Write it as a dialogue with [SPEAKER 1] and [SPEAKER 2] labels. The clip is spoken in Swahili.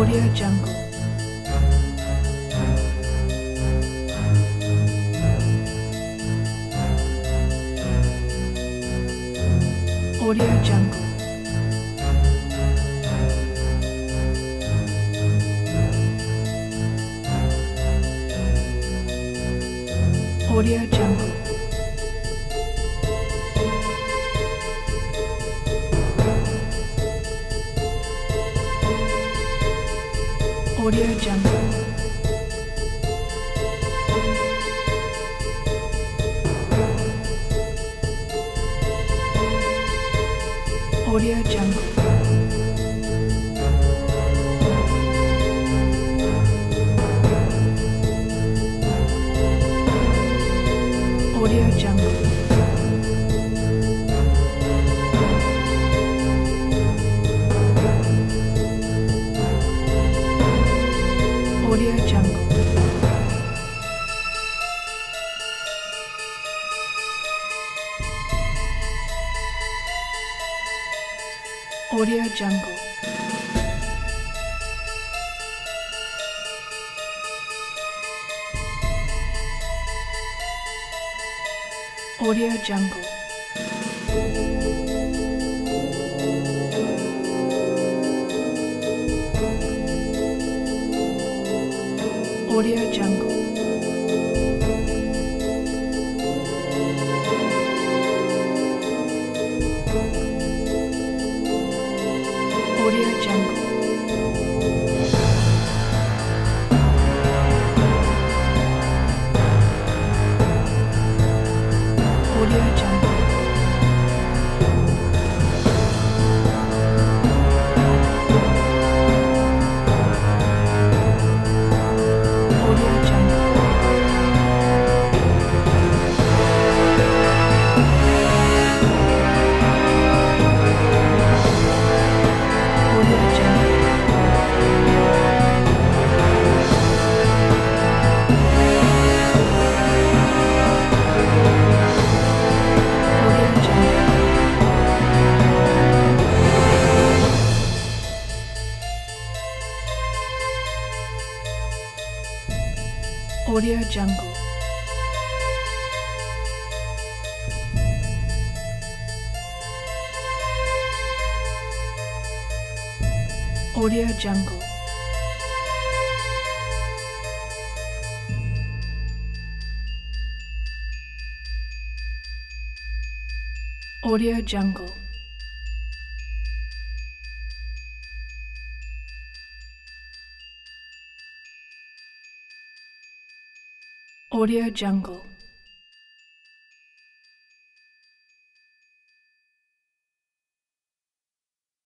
[SPEAKER 1] Audio Jungle. Audio Jungle. Audio Jungle. Audio Jungle. Audio Jungle. Audio Jungle. Audio Jungle. Audio Jungle. Audio Jungle. Audio Jungle. Audio Jungle. Audio Jungle. Audio Jungle. Audio Jungle. Audio Jungle. Audio Jungle. Audio Jungle. Audio Jungle. Audio Jungle.